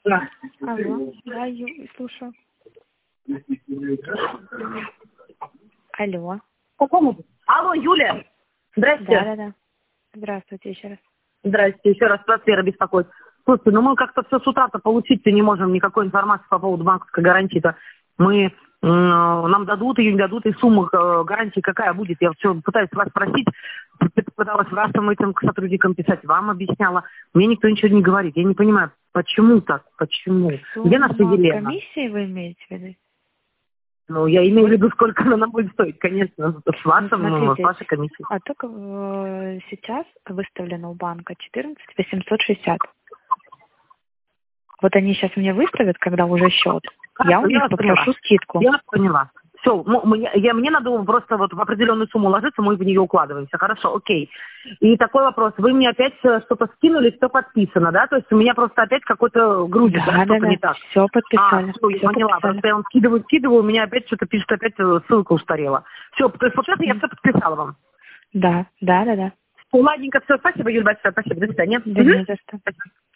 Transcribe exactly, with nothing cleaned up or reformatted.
Да. Алло, да, Ю, слушаю. Алло. Какому? Алло, Юля. Здрасте. Да, да, да. Здравствуйте еще раз. Здрасте, еще раз Просфера беспокоит. Слушайте, ну мы как-то все с утра-то получить-то не можем никакой информации по поводу банковской гарантии-то. Мы, э, нам дадут ее, не дадут, и сумма э, гарантии какая будет. Я все пытаюсь вас спросить, пыталась вашим этим сотрудникам писать, вам объясняла. Мне никто ничего не говорит. Я не понимаю, почему так, почему? Где наша Сумма Елена? комиссии вы имеете в виду? Ну, я имею в виду, сколько она нам будет стоить, конечно, с, вашим, Ну, ну, с смотрите, вашей комиссией. а только э, сейчас выставлено у банка четырнадцать восемьсот шестьдесят. Вот они сейчас мне выставят, когда уже счет. Я у Хорошо, я них вас попрошу поняла. скидку. Я вас поняла. Все, мне, я, мне надо просто вот в определенную сумму ложиться, мы в нее укладываемся. Хорошо, окей. И такой вопрос. Вы мне опять э, что-то скинули, все подписано, да? То есть у меня просто опять какой-то грузит, да, Да, что-то да, не да. так. Все подписали. А, все, я Все поняла. подписали. Просто я вам скидываю, скидываю, у меня опять что-то пишет, опять э, ссылка устарела. Все, то есть вот это я М. все подписала вам. Да, да, да, да. Ладненько, все, спасибо, Юлия Борисовна, спасибо, до свидания. Да Мгм. не за что. Спасибо.